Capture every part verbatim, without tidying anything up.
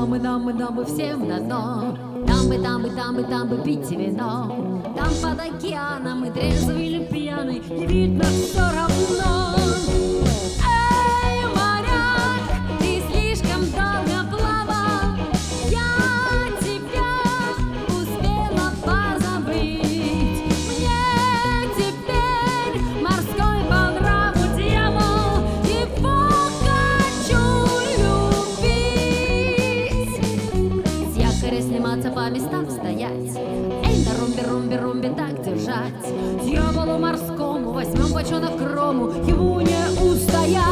дамы, дамы, дамы, всем на дно. Дамы, дамы, дамы, дамы, пейте вино. Там под океаном, и трезвый или пьяный, не видно все равно. Эй, моряк, ты слишком долго плавал, я тебя успела позабыть. Мне теперь морской по нраву дьявол, его хочу любить. С якоря сниматься, по местам стоять, эй, на румбе, румбе, румбе так держать. Дьяволу морскому возьмем бочонок рому, ему не устоять.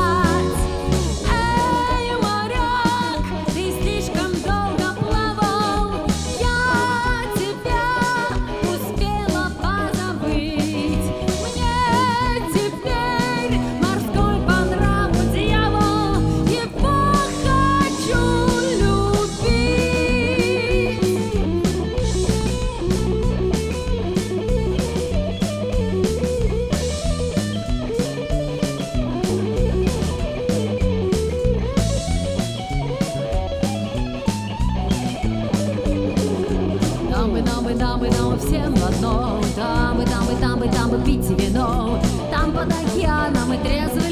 Эй, моряк, ты слишком долго плавал, я тебя успела позабыть. Мне теперь морской по нраву дьявол, его хочу любить. Дамы, дамы, дамы, дамы, всем в одно. Дамы, дамы, дамы, дамы, пейте вино. Там под океаном и трезвый